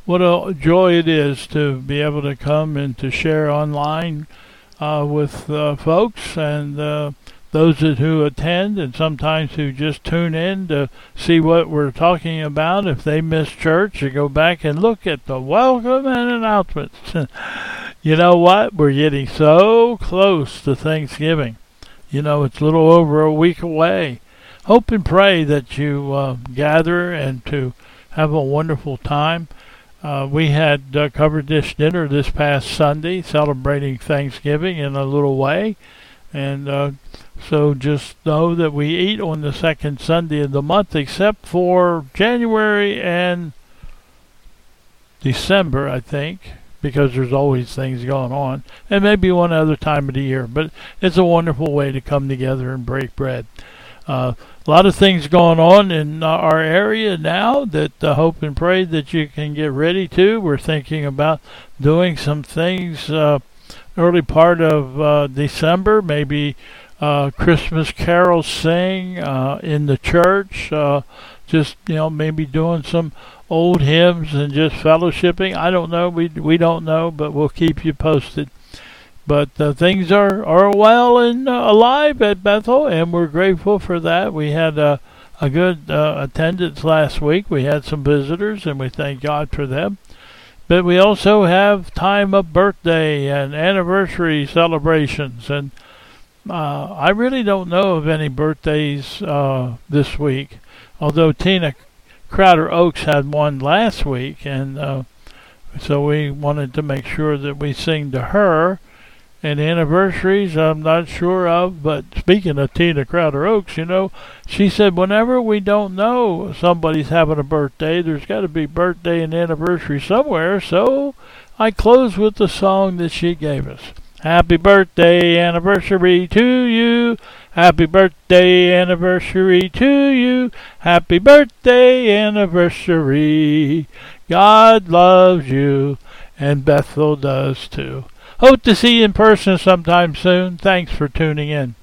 what a joy it is to be able to come and to share online with folks and those who attend and sometimes who just tune in to see what we're talking about. If they miss church, you go back and look at the welcome and announcements. You know what? We're getting so close to Thanksgiving. You know, it's a little over a week away. Hope and pray that you gather and to have a wonderful time. We had covered this dinner this past Sunday, celebrating Thanksgiving in a little way. And so just know that we eat on the second Sunday of the month, except for January and December, I think, because there's always things going on, and maybe one other time of the year. But it's a wonderful way to come together and break bread. A lot of things going on in our area now that hope and pray that you can get ready to. We're thinking about doing some things early part of December, maybe Christmas carols sing in the church, just, maybe doing some old hymns and just fellowshipping. I don't know. We don't know, but we'll keep you posted. But things are well and alive at Bethel, and we're grateful for that. We had a good attendance last week. We had some visitors, and we thank God for them. But we also have time of birthday and anniversary celebrations, and I really don't know of any birthdays this week, although Tina Crowder Oaks had one last week, and so we wanted to make sure that we sing to her. And anniversaries, I'm not sure of, but speaking of Tina Crowder Oaks, she said whenever we don't know somebody's having a birthday, there's got to be birthday and anniversary somewhere, so I close with the song that she gave us. Happy birthday, anniversary to you. Happy birthday, anniversary to you. Happy birthday, anniversary. God loves you, and Bethel does too. Hope to see you in person sometime soon. Thanks for tuning in.